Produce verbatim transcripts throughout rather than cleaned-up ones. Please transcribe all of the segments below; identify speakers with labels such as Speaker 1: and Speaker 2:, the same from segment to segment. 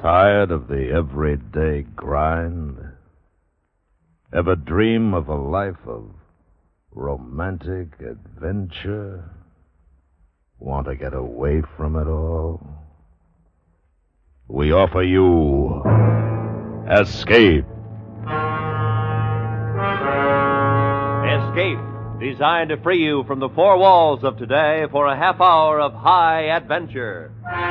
Speaker 1: Tired of the everyday grind? Ever dream of a life of romantic adventure? Want to get away from it all? We offer you Escape.
Speaker 2: Escape, designed to free you from the four walls of today for a half hour of high adventure.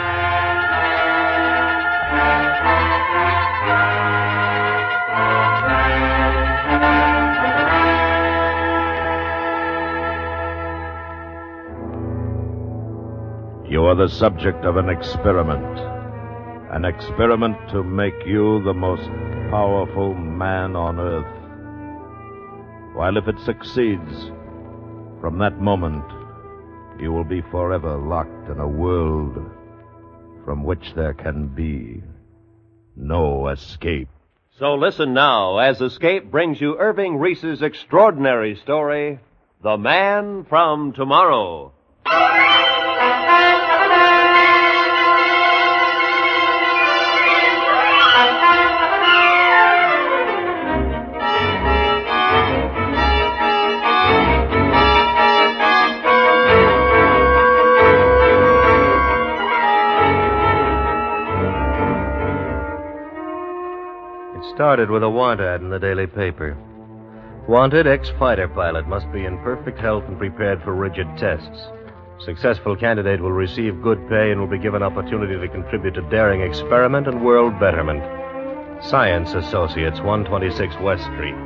Speaker 1: You are the subject of an experiment. An experiment to make you the most powerful man on earth. While if it succeeds, from that moment, you will be forever locked in a world from which there can be no escape.
Speaker 2: So listen now as Escape brings you Irving Reese's extraordinary story, The Man from Tomorrow.
Speaker 3: Started with a want ad in the daily paper. Wanted ex-fighter pilot must be in perfect health and prepared for rigid tests. Successful candidate will receive good pay and will be given opportunity to contribute to daring experiment and world betterment. Science Associates, one twenty-six West Street.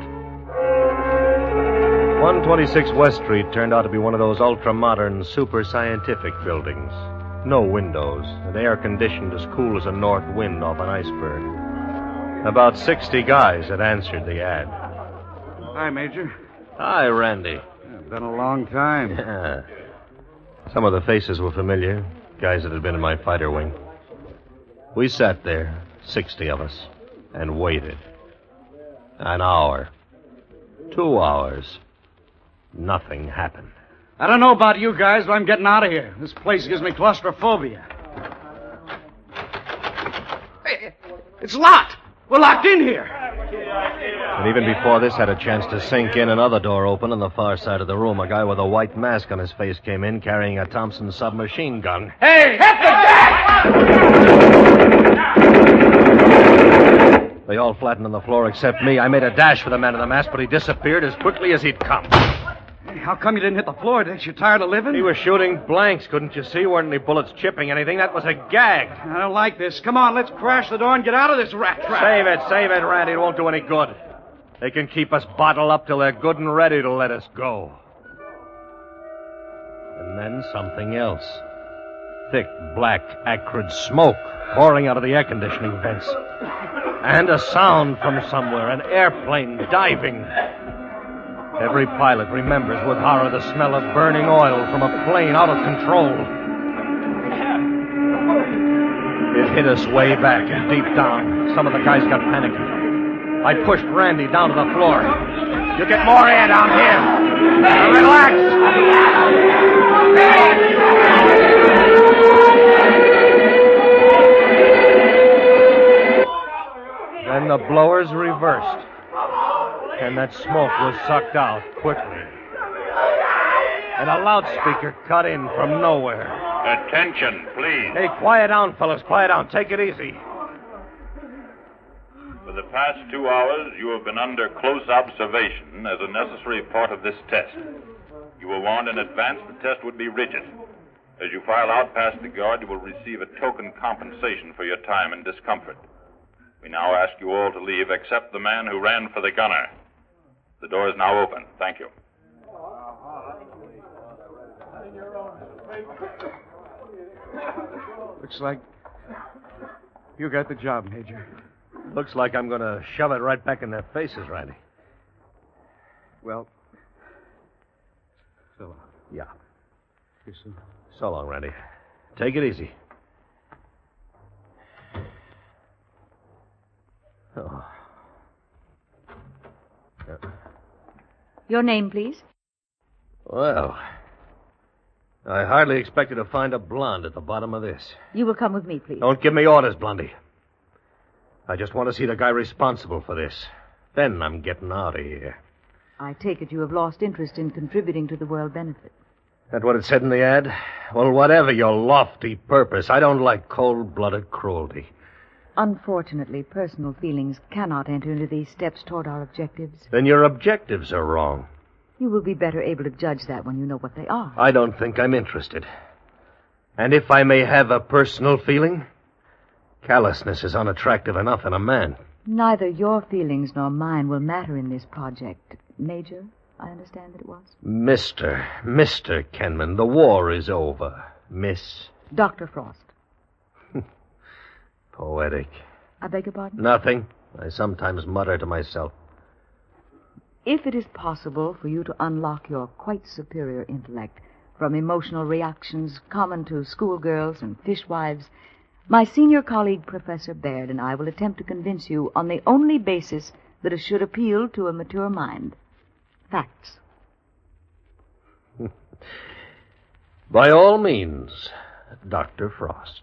Speaker 3: one twenty-six West Street turned out to be one of those ultra-modern, super-scientific buildings. No windows, and air conditioned as cool as a north wind off an iceberg. About sixty guys had answered the ad.
Speaker 4: Hi, Major.
Speaker 3: Hi, Randy.
Speaker 4: Yeah, been a long time.
Speaker 3: Yeah. Some of the faces were familiar, guys that had been in my fighter wing. We sat there, sixty of us, and waited. An hour. Two hours. Nothing happened.
Speaker 4: I don't know about you guys, but I'm getting out of here. This place gives me claustrophobia. Hey, it's locked. We're locked in here.
Speaker 3: And even before this had a chance to sink in, another door opened on the far side of the room. A guy with a white mask on his face came in carrying a Thompson submachine gun.
Speaker 4: Hey, hit the deck!
Speaker 3: They all flattened on the floor except me. I made a dash for the man in the mask, but he disappeared as quickly as he'd come.
Speaker 4: Hey, how come you didn't hit the floor? Did you tired of living?
Speaker 3: He was shooting blanks, couldn't you see? Weren't any bullets chipping anything. That was a gag.
Speaker 4: I don't like this. Come on, let's crash the door and get out of this rat trap.
Speaker 3: Save it, save it, Randy. It won't do any good. They can keep us bottled up till they're good and ready to let us go. And then something else. Thick, black, acrid smoke pouring out of the air conditioning vents. And a sound from somewhere, an airplane diving. Every pilot remembers with horror the smell of burning oil from a plane out of control. It hit us way back and deep down. Some of the guys got panicked. I pushed Randy down to the floor. You get more air down here. Now relax. Then the blowers reversed. And that smoke was sucked out quickly. And a loudspeaker cut in from nowhere.
Speaker 5: Attention, please.
Speaker 3: Hey, quiet down, fellas. Quiet down. Take it easy.
Speaker 5: For the past two hours, you have been under close observation as a necessary part of this test. You were warned in advance the test would be rigid. As you file out past the guard, you will receive a token compensation for your time and discomfort. We now ask you all to leave except the man who ran for the gunner. The door is now open. Thank you.
Speaker 4: Looks like you got the job, Major.
Speaker 3: Looks like I'm going to shove it right back in their faces, Randy.
Speaker 4: Well, so long.
Speaker 3: Yeah.
Speaker 4: See you soon.
Speaker 3: So long, Randy. Take it easy. Oh. Uh.
Speaker 6: Your name, please?
Speaker 3: Well, I hardly expected to find a blonde at the bottom of this.
Speaker 6: You will come with me, please.
Speaker 3: Don't give me orders, Blondie. I just want to see the guy responsible for this. Then I'm getting out of here.
Speaker 6: I take it you have lost interest in contributing to the world benefit.
Speaker 3: That what it said in the ad? Well, whatever your lofty purpose, I don't like cold-blooded cruelty.
Speaker 6: Unfortunately, personal feelings cannot enter into these steps toward our objectives.
Speaker 3: Then your objectives are wrong.
Speaker 6: You will be better able to judge that when you know what they are.
Speaker 3: I don't think I'm interested. And if I may have a personal feeling, callousness is unattractive enough in a man.
Speaker 6: Neither your feelings nor mine will matter in this project. Major, I understand that it was?
Speaker 3: Mister, Mister Kenman, the war is over. Miss...
Speaker 6: Doctor Frost.
Speaker 3: Poetic.
Speaker 6: I beg your pardon?
Speaker 3: Nothing. I sometimes mutter to myself.
Speaker 6: If it is possible for you to unlock your quite superior intellect from emotional reactions common to schoolgirls and fishwives, my senior colleague, Professor Baird, and I will attempt to convince you on the only basis that it should appeal to a mature mind. Facts.
Speaker 3: By all means, Doctor Frost.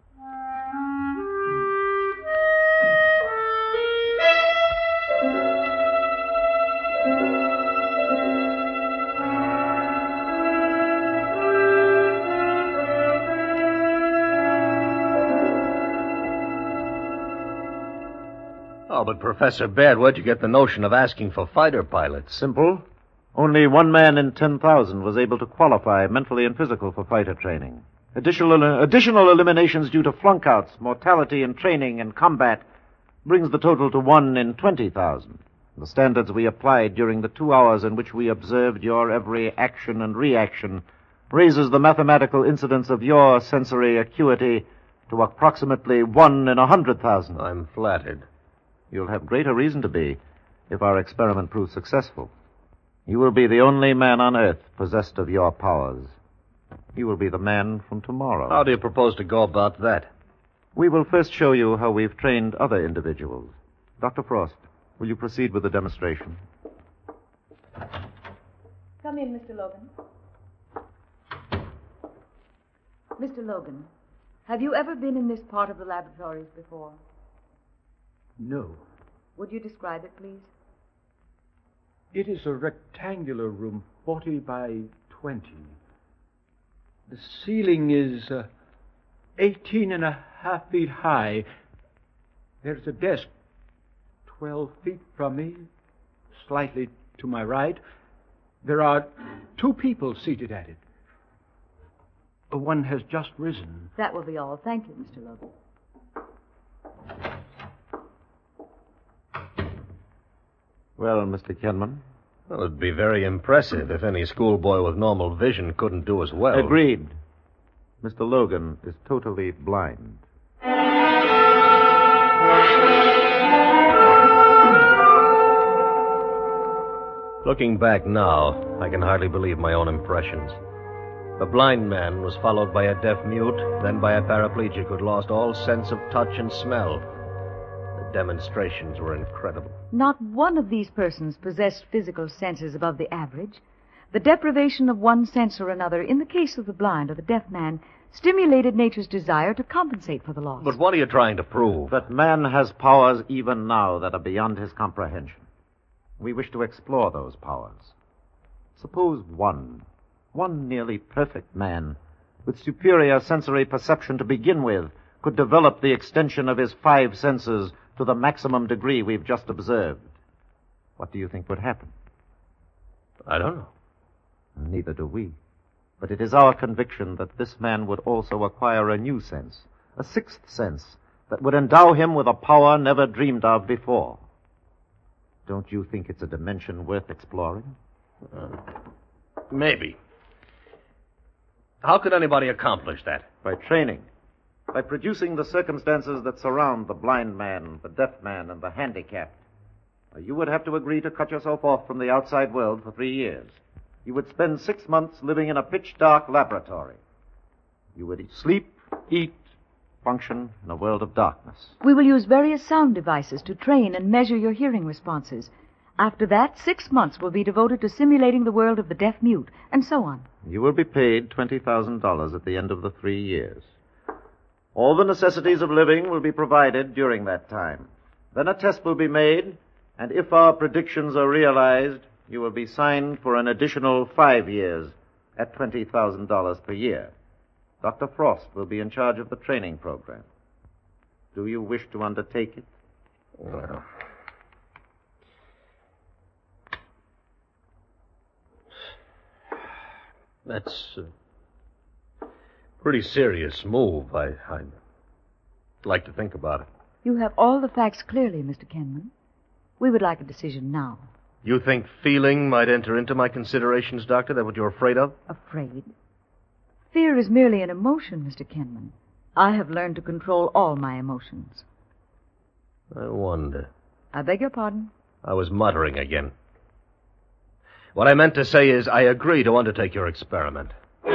Speaker 3: Oh, but Professor Baird, where'd you get the notion of asking for fighter pilots?
Speaker 2: Simple. Only one man in ten thousand was able to qualify mentally and physical for fighter training. Additional, additional eliminations due to flunkouts, mortality in training and combat brings the total to one in twenty thousand. The standards we applied during the two hours in which we observed your every action and reaction raises the mathematical incidence of your sensory acuity to approximately one in a hundred thousand.
Speaker 3: I'm flattered.
Speaker 2: You'll have greater reason to be if our experiment proves successful. You will be the only man on Earth possessed of your powers. You will be the man from tomorrow.
Speaker 3: How do you propose to go about that?
Speaker 2: We will first show you how we've trained other individuals. Doctor Frost, will you proceed with the demonstration?
Speaker 6: Come in, Mister Logan. Mister Logan, have you ever been in this part of the laboratories before?
Speaker 7: No.
Speaker 6: Would you describe it, please?
Speaker 7: It is a rectangular room, forty by twenty. The ceiling is uh, eighteen and a half feet high. There's a desk twelve feet from me, slightly to my right. There are two people seated at it. One has just risen.
Speaker 6: That will be all. Thank you, Mister Logan.
Speaker 2: Well, Mister Kenman?
Speaker 3: Well, it'd be very impressive if any schoolboy with normal vision couldn't do as well.
Speaker 2: Agreed. Mister Logan is totally blind.
Speaker 3: Looking back now, I can hardly believe my own impressions. The blind man was followed by a deaf mute, then by a paraplegic who'd lost all sense of touch and smell. Demonstrations were incredible.
Speaker 6: Not one of these persons possessed physical senses above the average. The deprivation of one sense or another, in the case of the blind or the deaf man, stimulated nature's desire to compensate for the loss.
Speaker 3: But what are you trying to prove?
Speaker 2: That man has powers even now that are beyond his comprehension. We wish to explore those powers. Suppose one, one nearly perfect man, with superior sensory perception to begin with, could develop the extension of his five senses to the maximum degree we've just observed. What do you think would happen?
Speaker 3: I don't know.
Speaker 2: Neither do we. But it is our conviction that this man would also acquire a new sense, a sixth sense, that would endow him with a power never dreamed of before. Don't you think it's a dimension worth exploring?
Speaker 3: Uh, maybe. How could anybody accomplish that?
Speaker 2: By training. By producing the circumstances that surround the blind man, the deaf man, and the handicapped. You would have to agree to cut yourself off from the outside world for three years. You would spend six months living in a pitch-dark laboratory. You would sleep, eat, function in a world of darkness.
Speaker 6: We will use various sound devices to train and measure your hearing responses. After that, six months will be devoted to simulating the world of the deaf-mute, and so on.
Speaker 2: You will be paid twenty thousand dollars at the end of the three years. All the necessities of living will be provided during that time. Then a test will be made, and if our predictions are realized, you will be signed for an additional five years at twenty thousand dollars per year. Doctor Frost will be in charge of the training program. Do you wish to undertake it?
Speaker 3: Well, that's a pretty serious move. I, I'd like to think about it.
Speaker 6: You have all the facts clearly, Mister Kenman. We would like a decision now.
Speaker 3: You think feeling might enter into my considerations, Doctor? That what you're afraid of?
Speaker 6: Afraid? Fear is merely an emotion, Mister Kenman. I have learned to control all my emotions.
Speaker 3: I wonder.
Speaker 6: I beg your pardon?
Speaker 3: I was muttering again. What I meant to say is I agree to undertake your experiment.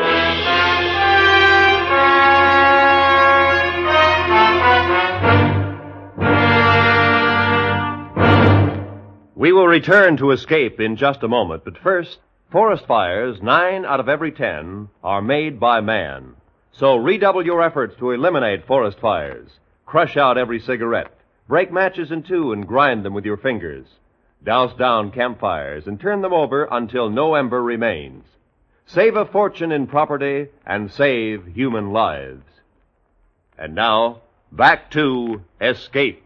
Speaker 8: We will return to Escape in just a moment, but first, forest fires, nine out of every ten, are made by man. So redouble your efforts to eliminate forest fires. Crush out every cigarette. Break matches in two and grind them with your fingers. Douse down campfires and turn them over until no ember remains. Save a fortune in property and save human lives. And now, back to Escape.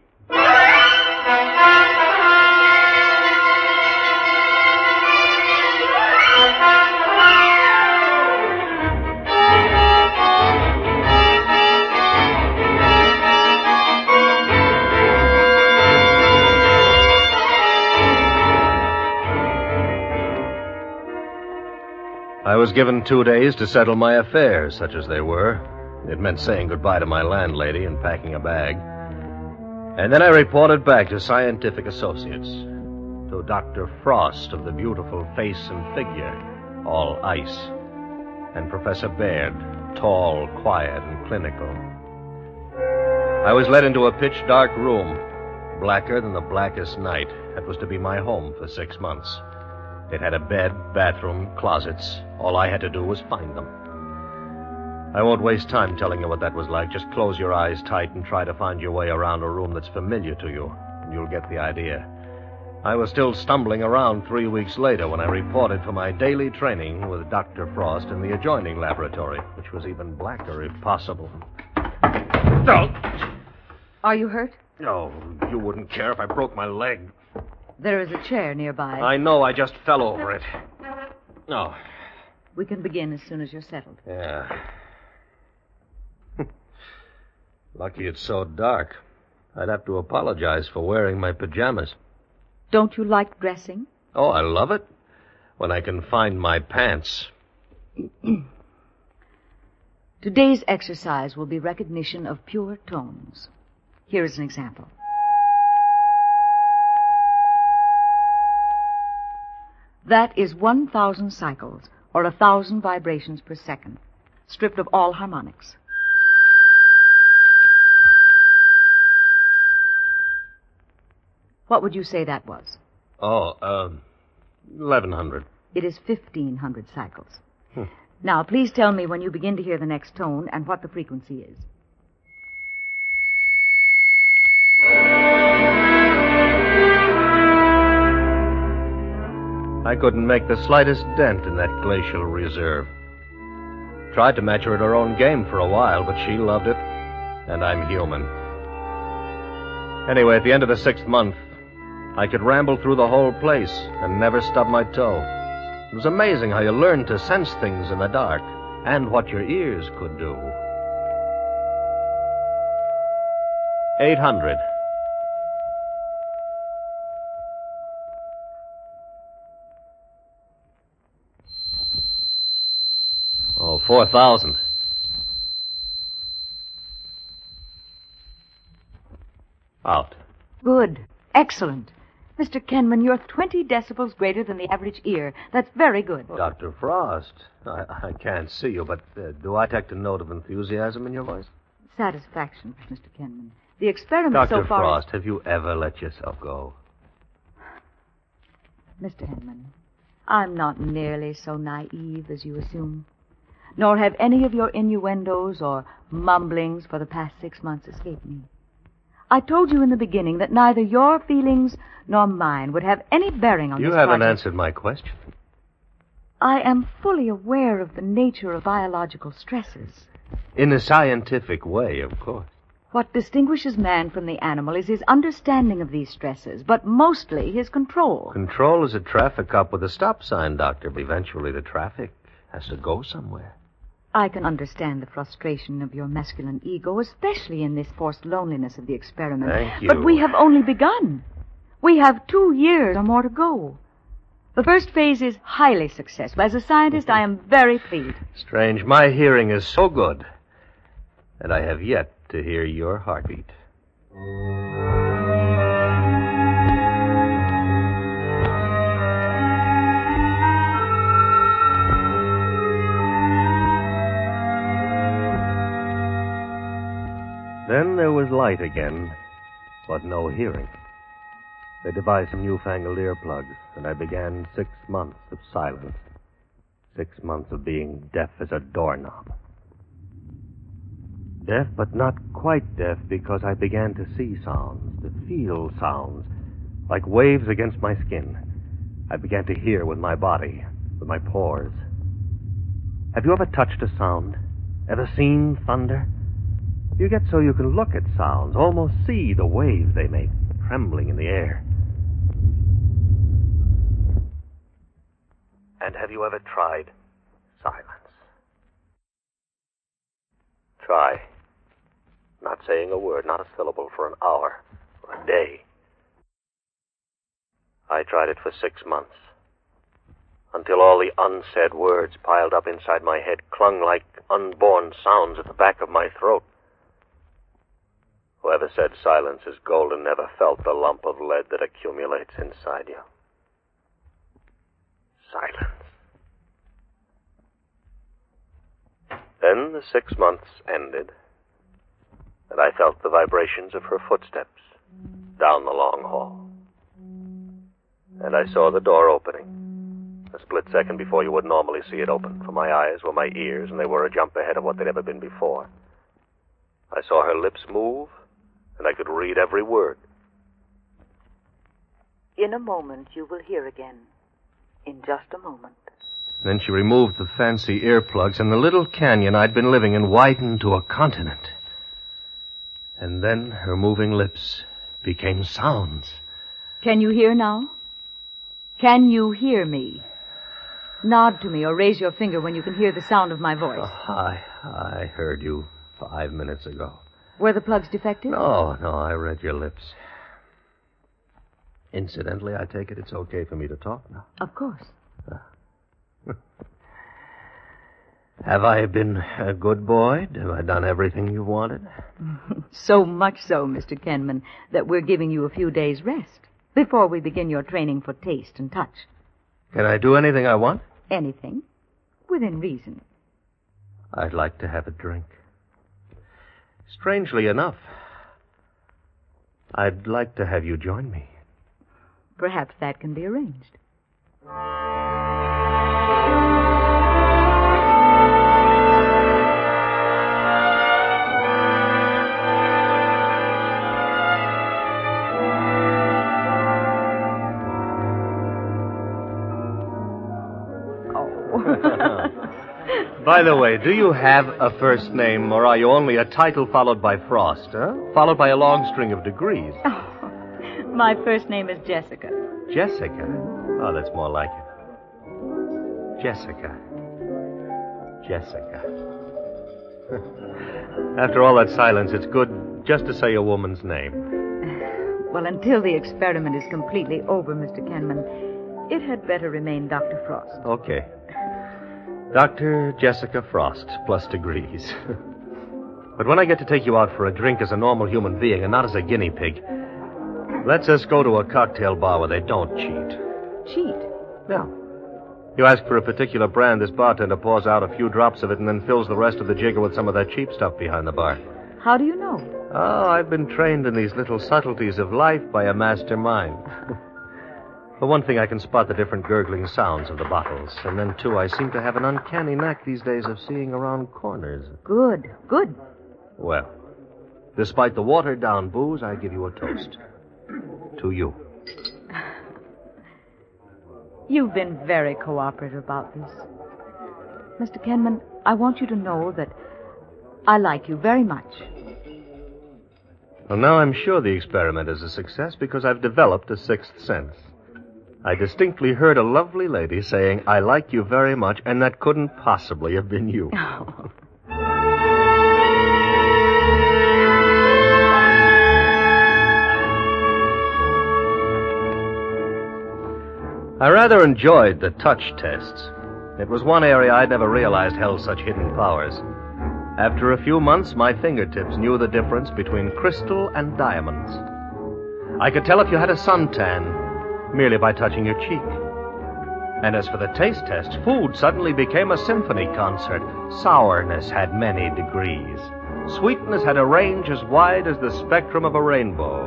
Speaker 3: I was given two days to settle my affairs, such as they were. It meant saying goodbye to my landlady and packing a bag. And then I reported back to Scientific Associates, to Doctor Frost of the beautiful face and figure, all ice, and Professor Baird, tall, quiet, and clinical. I was led into a pitch-dark room, blacker than the blackest night. That was to be my home for six months. It had a bed, bathroom, closets. All I had to do was find them. I won't waste time telling you what that was like. Just close your eyes tight and try to find your way around a room that's familiar to you, and you'll get the idea. I was still stumbling around three weeks later when I reported for my daily training with Doctor Frost in the adjoining laboratory, which was even blacker if possible. No!
Speaker 6: Are you hurt?
Speaker 3: No, you wouldn't care if I broke my leg.
Speaker 6: There is a chair nearby.
Speaker 3: I know, I just fell over it. No.
Speaker 6: We can begin as soon as you're settled.
Speaker 3: Yeah. Lucky it's so dark. I'd have to apologize for wearing my pajamas.
Speaker 6: Don't you like dressing?
Speaker 3: Oh, I love it. When I can find my pants.
Speaker 6: Today's exercise will be recognition of pure tones. Here is an example. That is one thousand cycles, or a thousand vibrations per second, stripped of all harmonics. What would you say that was?
Speaker 3: Oh, um, eleven hundred.
Speaker 6: It is fifteen hundred cycles.
Speaker 3: Hmm.
Speaker 6: Now, please tell me when you begin to hear the next tone and what the frequency is.
Speaker 3: I couldn't make the slightest dent in that glacial reserve. Tried to match her at her own game for a while, but she loved it, and I'm human. Anyway, at the end of the sixth month, I could ramble through the whole place and never stub my toe. It was amazing how you learned to sense things in the dark and what your ears could do. Eight hundred. Oh, four thousand. Out.
Speaker 6: Good. Excellent. Mister Kenman, you're twenty decibels greater than the average ear. That's very good.
Speaker 3: Doctor Frost, I, I can't see you, but uh, do I detect a note of enthusiasm in your voice?
Speaker 6: Satisfaction, Mister Kenman. The experiment
Speaker 3: Doctor
Speaker 6: so far...
Speaker 3: Frost, have you ever let yourself go?
Speaker 6: Mister Henman, I'm not nearly so naive as you assume. Nor have any of your innuendos or mumblings for the past six months escaped me. I told you in the beginning that neither your feelings nor mine would have any bearing on
Speaker 3: You
Speaker 6: this
Speaker 3: haven't
Speaker 6: project.
Speaker 3: answered my question.
Speaker 6: I am fully aware of the nature of biological stresses.
Speaker 3: In a scientific way, of course.
Speaker 6: What distinguishes man from the animal is his understanding of these stresses, but mostly his control.
Speaker 3: Control is a traffic cop with a stop sign, Doctor, but eventually the traffic has to go somewhere.
Speaker 6: I can understand the frustration of your masculine ego, especially in this forced loneliness of the experiment.
Speaker 3: Thank you.
Speaker 6: But we have only begun. We have two years or more to go. The first phase is highly successful. As a scientist, I am very pleased.
Speaker 3: Strange. My hearing is so good that I have yet to hear your heartbeat. Then there was light again, but no hearing. They devised some newfangled earplugs, and I began six months of silence. Six months of being deaf as a doorknob. Deaf, but not quite deaf, because I began to see sounds, to feel sounds, like waves against my skin. I began to hear with my body, with my pores. Have you ever touched a sound? Ever seen thunder? You get so you can look at sounds, almost see the waves they make, trembling in the air. And have you ever tried silence? Try. Not saying a word, not a syllable for an hour, for a day. I tried it for six months. Until all the unsaid words piled up inside my head clung like unborn sounds at the back of my throat. Whoever said silence is golden never felt the lump of lead that accumulates inside you. Silence. Then the six months ended, and I felt the vibrations of her footsteps down the long hall. And I saw the door opening, a split second before you would normally see it open, for my eyes were my ears, and they were a jump ahead of what they'd ever been before. I saw her lips move, and I could read every word.
Speaker 6: In a moment, you will hear again. In just a moment.
Speaker 3: Then she removed the fancy earplugs, and the little canyon I'd been living in widened to a continent. And then her moving lips became sounds.
Speaker 6: Can you hear now? Can you hear me? Nod to me or raise your finger when you can hear the sound of my voice.
Speaker 3: Oh, I, I heard you five minutes ago.
Speaker 6: Were the plugs defective?
Speaker 3: No, no, I read your lips. Incidentally, I take it it's okay for me to talk now.
Speaker 6: Of course.
Speaker 3: Have I been a good boy? Have I done everything you wanted?
Speaker 6: So much so, Mister Kenman, that we're giving you a few days' rest before we begin your training for taste and touch.
Speaker 3: Can I do anything I want?
Speaker 6: Anything, within reason.
Speaker 3: I'd like to have a drink. Strangely enough, I'd like to have you join me.
Speaker 6: Perhaps that can be arranged.
Speaker 3: By the way, do you have a first name, or are you only a title followed by Frost, huh? Followed by a long string of degrees?
Speaker 6: Oh, my first name is Jessica.
Speaker 3: Jessica? Oh, that's more like it. Jessica. Jessica. After all that silence, it's good just to say a woman's name.
Speaker 6: Well, until the experiment is completely over, Mister Kenman, it had better remain Doctor Frost.
Speaker 3: Okay. Doctor Jessica Frost, plus degrees. But when I get to take you out for a drink as a normal human being and not as a guinea pig, let's us go to a cocktail bar where they don't cheat.
Speaker 6: Cheat?
Speaker 3: No. You ask for a particular brand, this bartender pours out a few drops of it and then fills the rest of the jigger with some of that cheap stuff behind the bar.
Speaker 6: How do you know?
Speaker 3: Oh, I've been trained in these little subtleties of life by a master mind. For one thing, I can spot the different gurgling sounds of the bottles. And then, too, I seem to have an uncanny knack these days of seeing around corners.
Speaker 6: Good, good.
Speaker 3: Well, Despite the watered-down booze, I give you a toast. To you.
Speaker 6: You've been very cooperative about this. Mister Kenman, I want you to know that I like you very much.
Speaker 3: Well, now I'm sure the experiment is a success because I've developed a sixth sense. I distinctly heard a lovely lady saying, I like you very much, and that couldn't possibly have been you.
Speaker 6: Oh.
Speaker 3: I rather enjoyed the touch tests. It was one area I'd never realized held such hidden powers. After a few months, my fingertips knew the difference between crystal and diamonds. I could tell if you had a suntan merely by touching your cheek. And as for the taste test, food suddenly became a symphony concert. Sourness had many degrees. Sweetness had a range as wide as the spectrum of a rainbow.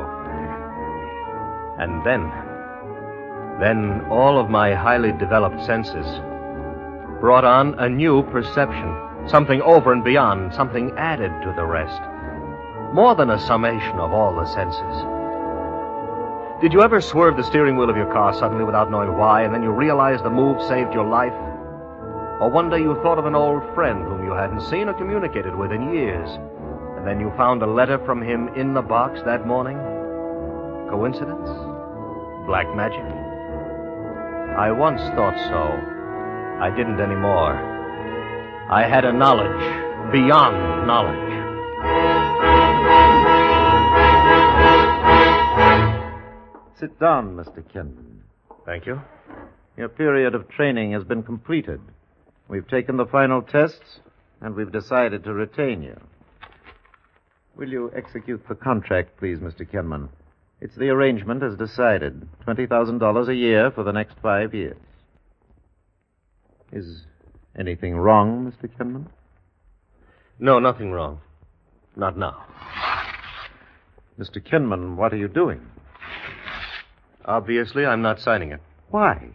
Speaker 3: And then... Then all of my highly developed senses brought on a new perception, something over and beyond, something added to the rest, more than a summation of all the senses. Did you ever swerve the steering wheel of your car suddenly without knowing why, and then you realized the move saved your life? Or one day you thought of an old friend whom you hadn't seen or communicated with in years, and then you found a letter from him in the box that morning? Coincidence? Black magic? I once thought so. I didn't anymore. I had a knowledge beyond knowledge.
Speaker 2: Sit down, Mister Kenman.
Speaker 3: Thank you.
Speaker 2: Your period of training has been completed. We've taken the final tests, and we've decided to retain you. Will you execute the contract, please, Mister Kenman? It's the arrangement as decided. twenty thousand dollars a year for the next five years. Is anything wrong, Mister Kenman?
Speaker 3: No, nothing wrong. Not now.
Speaker 2: Mister Kenman, what are you doing?
Speaker 3: Obviously, I'm not signing it.
Speaker 2: Why?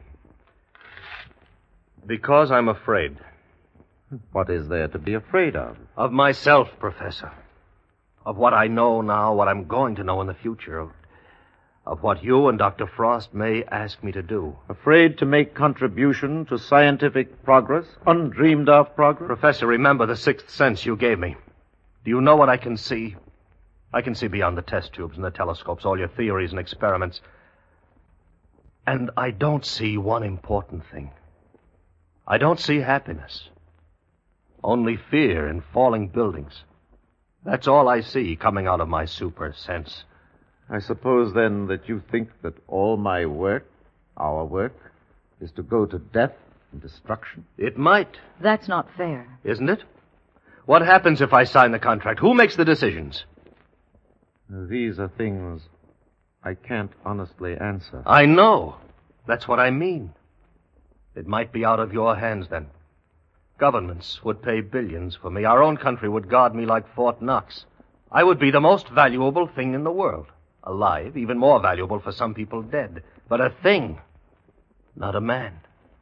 Speaker 3: Because I'm afraid.
Speaker 2: What is there to be afraid of?
Speaker 3: Of myself, Professor. Of what I know now, what I'm going to know in the future. Of, of what you and Doctor Frost may ask me to do.
Speaker 2: Afraid to make contribution to scientific progress, undreamed of progress?
Speaker 3: Professor, remember the sixth sense you gave me. Do you know what I can see? I can see beyond the test tubes and the telescopes, all your theories and experiments. And I don't see one important thing. I don't see happiness. Only fear in falling buildings. That's all I see coming out of my super sense.
Speaker 2: I suppose, then, that you think that all my work, our work, is to go to death and destruction?
Speaker 3: It might.
Speaker 6: That's not fair.
Speaker 3: Isn't it? What happens if I sign the contract? Who makes the decisions?
Speaker 2: These are things I can't honestly answer.
Speaker 3: I know. That's what I mean. It might be out of your hands, then. Governments would pay billions for me. Our own country would guard me like Fort Knox. I would be the most valuable thing in the world. Alive, even more valuable for some people dead. But a thing, not a man.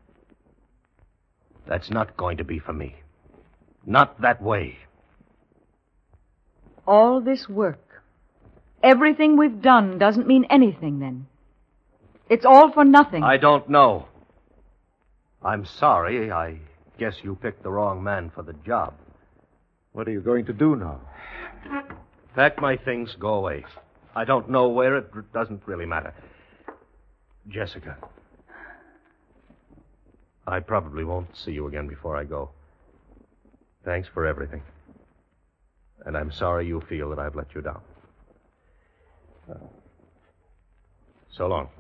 Speaker 3: That's not going to be for me. Not that way.
Speaker 6: All this work, everything we've done doesn't mean anything, then. It's all for nothing.
Speaker 3: I don't know. I'm sorry. I guess you picked the wrong man for the job.
Speaker 2: What are you going to do now?
Speaker 3: Pack my things, go away. I don't know where. It doesn't really matter. Jessica, I probably won't see you again before I go. Thanks for everything. And I'm sorry you feel that I've let you down. Uh, so long.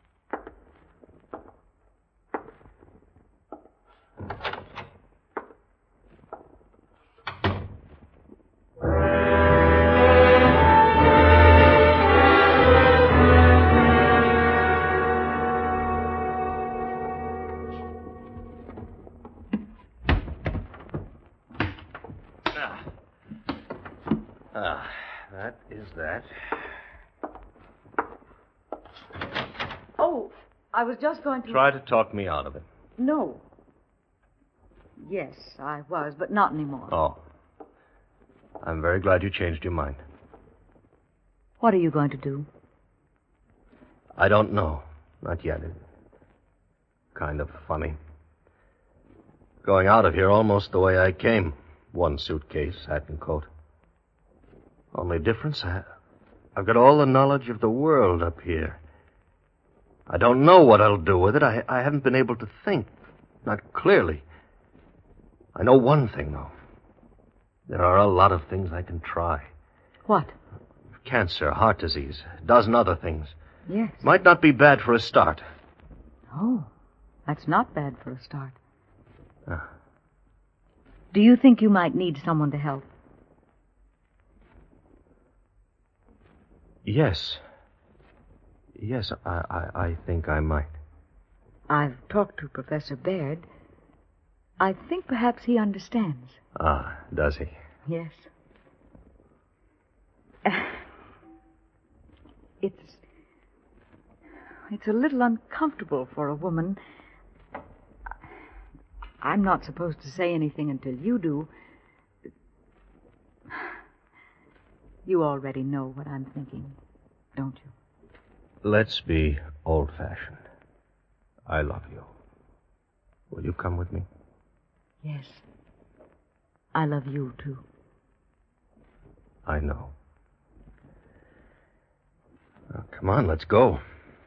Speaker 3: Ah, that is that.
Speaker 6: Oh, I was just going to...
Speaker 3: Try to talk me out of it.
Speaker 6: No. Yes, I was, but not anymore.
Speaker 3: Oh. I'm very glad you changed your mind.
Speaker 6: What are you going to do?
Speaker 3: I don't know. Not yet. It's kind of funny. Going out of here almost the way I came. One suitcase, hat and coat. Only difference, I, I've got all the knowledge of the world up here. I don't know what I'll do with it. I, I haven't been able to think. Not clearly. I know one thing, though. There are a lot of things I can try.
Speaker 6: What?
Speaker 3: Cancer, heart disease, a dozen other things.
Speaker 6: Yes.
Speaker 3: Might not be bad for a start.
Speaker 6: Oh, that's not bad for a start.
Speaker 3: Ah.
Speaker 6: Do you think you might need someone to help?
Speaker 3: Yes. Yes, I, I, I think I might.
Speaker 6: I've talked to Professor Baird. I think perhaps he understands.
Speaker 3: Ah, does he?
Speaker 6: Yes. Uh, it's... It's a little uncomfortable for a woman. I'm not supposed to say anything until you do. You already know what I'm thinking, don't you?
Speaker 3: Let's be old-fashioned. I love you. Will you come with me?
Speaker 6: Yes. I love you, too.
Speaker 3: I know. Now, come on, let's go.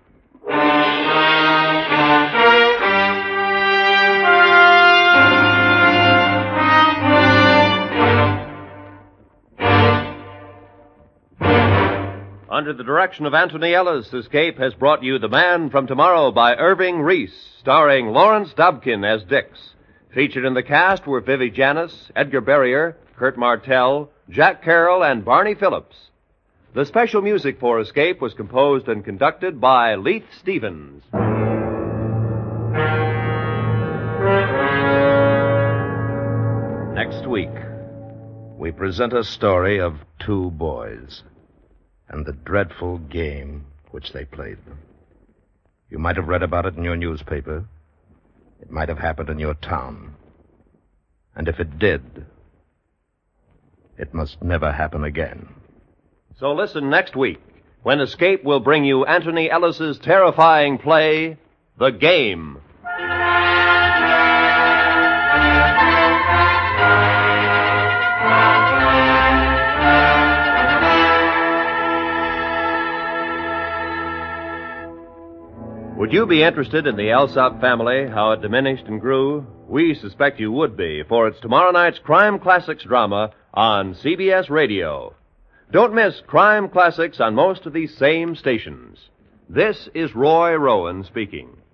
Speaker 3: Under the direction of Anthony Ellis, Escape has brought you The Man from Tomorrow by Irving Reese, starring Lawrence Dobkin as Dix. Featured in the cast were Vivi Janis, Edgar Barrier, Kurt Martell, Jack Carroll, and Barney Phillips. The special music for Escape was composed and conducted by Leith Stevens.
Speaker 1: Next week, we present a story of two boys and the dreadful game which they played. You might have read about it in your newspaper. It might have happened in your town. And if it did, it must never happen again.
Speaker 8: So listen next week, when Escape will bring you Anthony Ellis's terrifying play, The Game. Would you be interested in the Alsop family, how it diminished and grew? We suspect you would be, for it's tomorrow night's Crime Classics drama on C B S Radio. Don't miss Crime Classics on most of these same stations. This is Roy Rowan speaking.